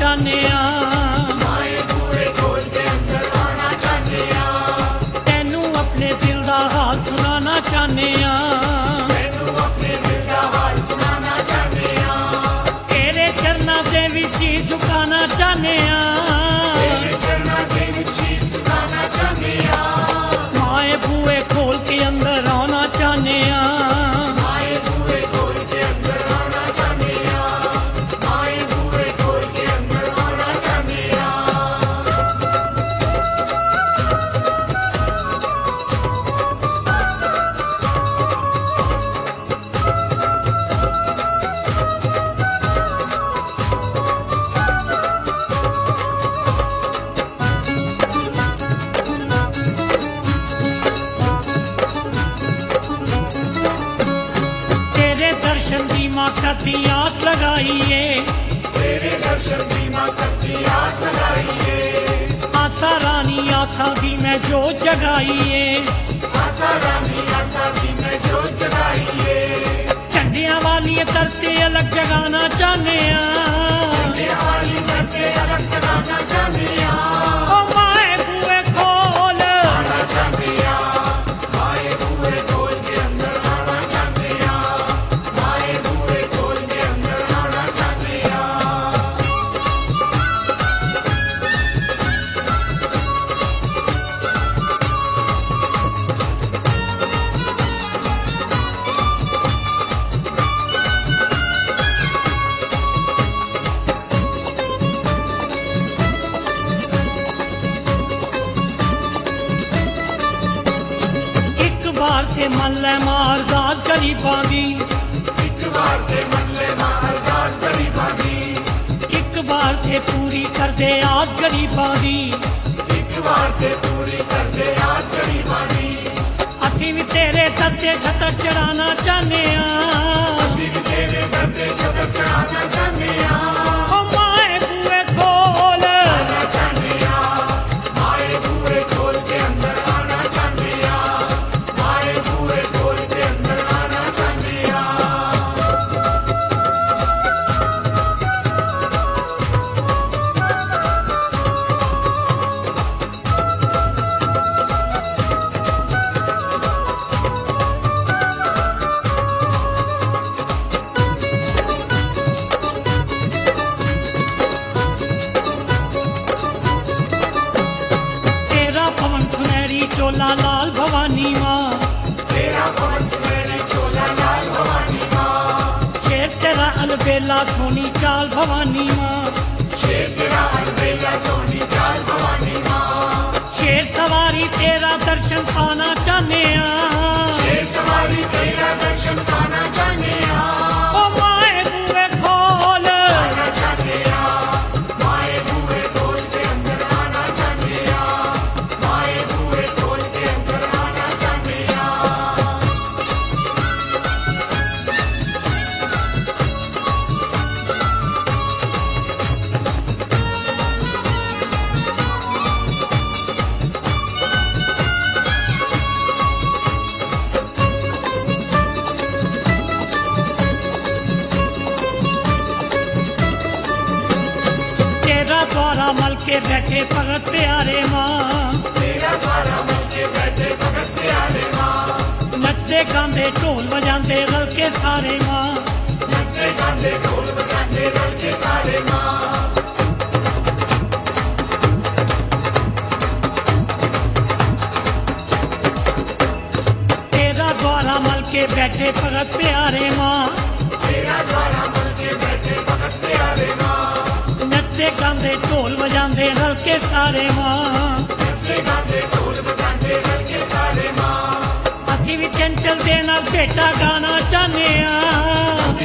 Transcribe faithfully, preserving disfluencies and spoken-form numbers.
चाहने आ, माए बूहे खोल के अंदर आना चाहने आ, तेनू अपने दिल दा हाल सुनाना चाहने आ, तेनू अपने दिल दा हाल सुनाना चाहने आ, तेरे चरना दे विच ही झुकाना चाहने आ, तेरे चरना दे विच शीश झुकाना चाहने आ, माए बूहे खोल के अंदर आना चाहने आ, माए बूहे खोल के अंदर आना चाहने आ, माए बूहे खोल के अंदर आना चाहने आ। तेरे दर्शन दी माँ कदी आस लगाइए, तेरे दर्शन की माँ करती आस लगाइए, आशा रानी आशा दी मैं जो जगाइए, आशा रानी आशा की मैं जोत जगाइए, झंडियां वाली धरती अलग जगाना चाहने आ, ये वाली झंडे अलग जगाना चाहने आ, ओ माए बूहे खोल, आना चाहने आ, माए बूहे खोल के अंदर आना चाहने आ, माए बूहे खोल के अंदर आना चाहने आ। एक बार ते मन ले मार दास गरीबां दी, एक बार के मन ले मां अरदास करी भागी, एक बार ते पूरी कर दे आस गरीबां दी, एक बार के पूरी कर दे आस करी भागी, असीं भी तेरे दर्जे छतर चढ़ाना चाहने आ, असीं भी तेरे दर्दे छतर चढ़ाना चाहने आ, ओ माए बूहे खोल, आना चाहने आ, माए बूहे खोल के अंदर आना चाहने आ, माए बूहे खोल के अंदर आना चाहने आ। तेरा पवन सुनहरी चोला लाल भवानी माँ, तेरा पवन सुनहरी चोला लाल भवानी माँ, शेर तेरा अलबेला सोनी चाल भवानी माँ, शेर तेरा अलबेला सोनी चाल भवानी माँ, शेर सवारी तेरा दर्शन पाना चाहने आ, शेर सवारी तेरा दर्शन पाना चाहने आ, ओ माए बूहे खोल, आना चाहने आ, माए बूहे खोल के अंदर आना चाहने आ, माए बूहे खोल के अंदर आना चाहने आ। तेरा द्वारा मल के बैठे भगत प्यारे माँ, तेरा द्वारा मिल के बैठे भगत प्यारे माँ, नचते गांदे ढोल बजाते रल के सारे माँ, नचते गाते ढोल बजाते रल के सारे माँ, तेरा द्वारा मल के बैठे भगत प्यारे माँ, तेरा द्वारा मिल के बैठे भगत प्यारे माँ, नचते गांदे ढोल बजाते रल के सारे माँ, नचते गाते ढोल बजाते रल के सारे माँ, असी भी चंचल दे नाल बेटा गाना चाहने आ,